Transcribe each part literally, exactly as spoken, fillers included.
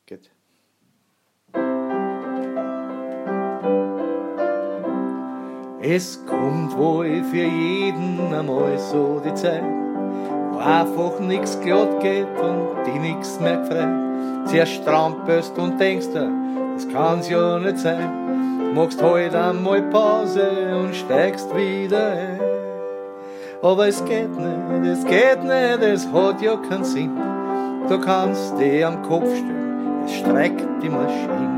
Geht. Es kommt wohl für jeden einmal so die Zeit, wo einfach nix glatt geht und die nix mehr gefreut. Zuerst strampelst und denkst dir, das kann's ja nicht sein. Machst halt einmal Pause und steigst wieder ein. Aber es geht nicht, es geht nicht, es hat ja keinen Sinn. Du kannst dich am Kopf stellen, es streckt die Maschine.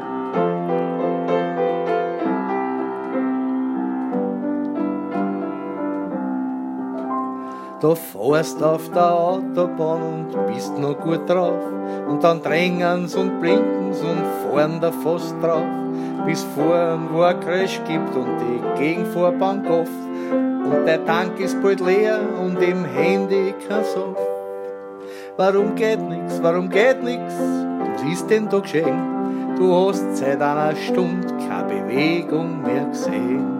Du fährst auf der Autobahn und bist noch gut drauf. Und dann drängen's und blinken's und fahren da fast drauf. Bis vorn wo ein Crash gibt und die Gegenfahrbahn gofft. Und der Tank ist bald leer und im Handy kein Saft. Warum geht nix, warum geht nix? Was ist denn da geschehen? Du hast seit einer Stunde keine Bewegung mehr gesehen.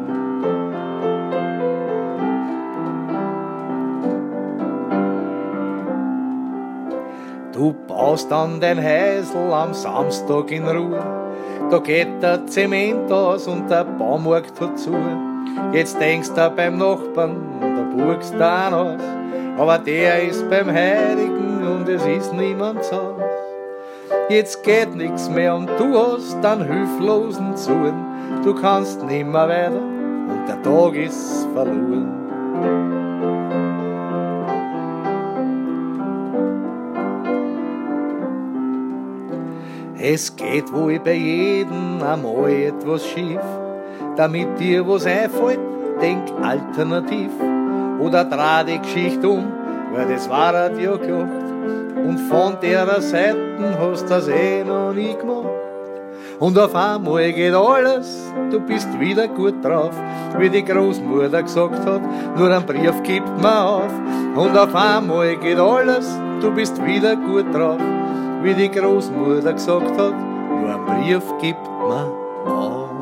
Du baust dann den Häusl am Samstag in Ruhe. Da geht der Zement aus und der Baumarkt hat zu. Jetzt denkst du beim Nachbarn, da burgst du einen aus. Aber der ist beim Heiligen und es ist niemands Haus. Jetzt geht nix mehr und du hast einen hilflosen Zorn. Du kannst nimmer weiter und der Tag ist verloren. Es geht wohl bei jedem einmal etwas schief. Damit dir was einfällt, denk alternativ. Oder dreh die Geschichte um, weil das war halt ja gedacht. Und von der Seite hast du das eh noch nie gemacht. Und auf einmal geht alles, du bist wieder gut drauf. Wie die Großmutter gesagt hat, nur ein Brief gibt man auf. Und auf einmal geht alles, du bist wieder gut drauf. Wie die Großmutter gesagt hat, nur ein Brief gibt man auf.